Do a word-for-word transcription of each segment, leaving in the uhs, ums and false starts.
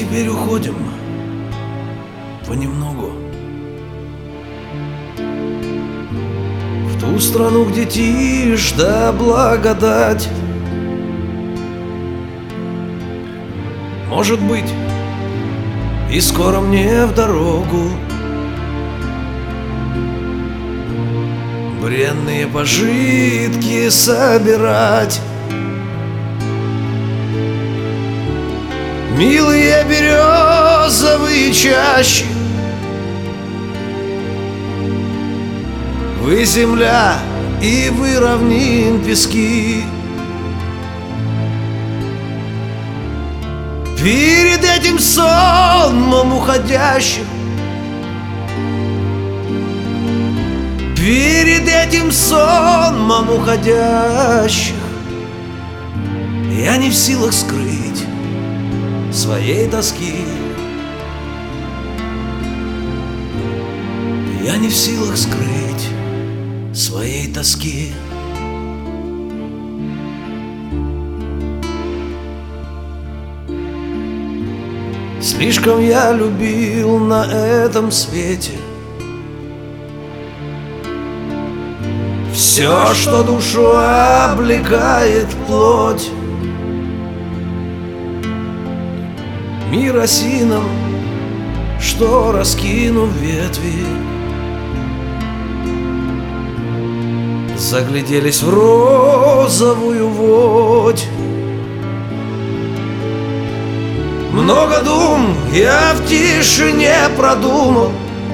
теперь уходим понемногу в ту страну, где тишь да благодать. Может быть, и скоро мне в дорогу бренные пожитки собирать. Милые березовые чащи, вы земля и вы равнин пески. Перед этим сонмом уходящих, перед этим сонмом уходящих, я не в силах скрыть своей тоски. Я не в силах скрыть своей тоски. Слишком я любил на этом свете все, что душу облекает плоть. Мир осином, что, раскинув ветви, загляделись в розовую водь. Много дум я в тишине продумал,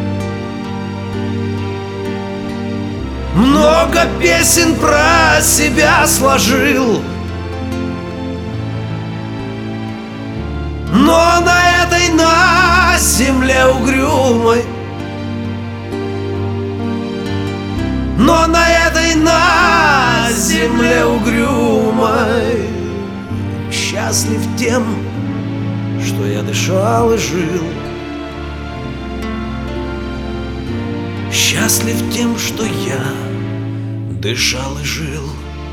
много песен про себя сложил, но на этой, на земле угрюмой, но на этой, на земле угрюмой счастлив тем, что я дышал и жил. Счастлив тем, что я дышал и жил.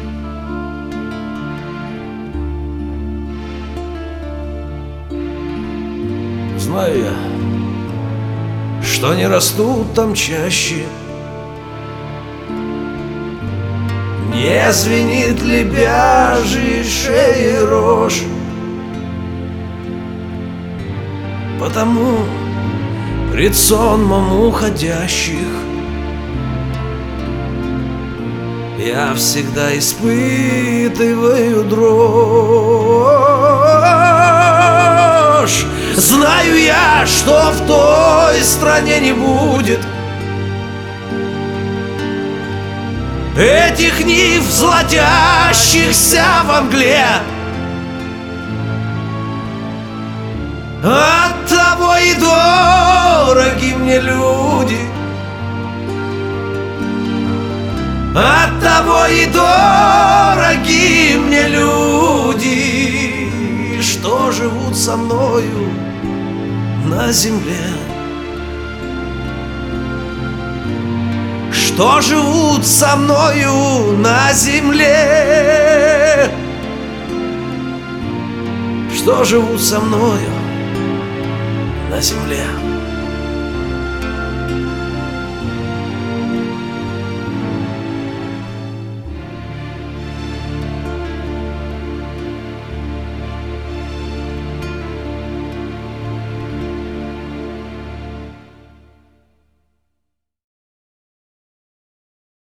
Знаю я, что не растут там чаще, не звенит лебяжьей шеи рожь. Потому пред сонмом уходящих я всегда испытываю дрожь. Знаю я, что в той стране не будет этих нив, золотящихся во мгле. Оттого и дороги мне люди, оттого и дороги мне люди, что живут со мною на земле, что живут со мною на земле, что живут со мною на земле.